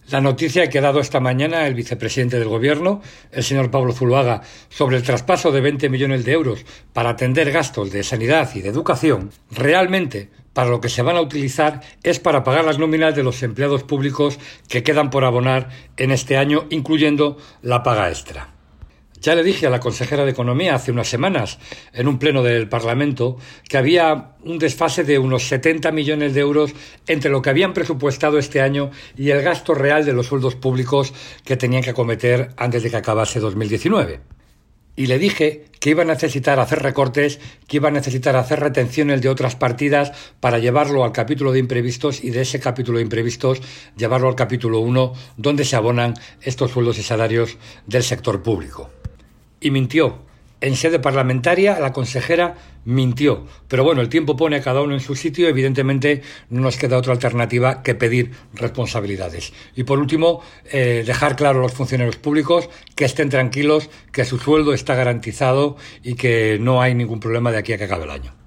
La noticia que ha dado esta mañana el vicepresidente del Gobierno, el señor Pablo Zuloaga, sobre el traspaso de 20 millones de euros para atender gastos de sanidad y de educación, realmente para lo que se van a utilizar es para pagar las nóminas de los empleados públicos que quedan por abonar en este año, incluyendo la paga extra. Ya le dije a la consejera de Economía hace unas semanas, en un pleno del Parlamento, que había un desfase de unos 70 millones de euros entre lo que habían presupuestado este año y el gasto real de los sueldos públicos que tenían que acometer antes de que acabase 2019. Y le dije que iba a necesitar hacer recortes, que iba a necesitar hacer retenciones de otras partidas para llevarlo al capítulo de imprevistos y de ese capítulo de imprevistos llevarlo al capítulo 1, donde se abonan estos sueldos y salarios del sector público. Y mintió. En sede parlamentaria la consejera mintió. Pero bueno, el tiempo pone a cada uno en su sitio. Evidentemente no nos queda otra alternativa que pedir responsabilidades. Y por último, dejar claro a los funcionarios públicos que estén tranquilos, que su sueldo está garantizado y que no hay ningún problema de aquí a que acabe el año.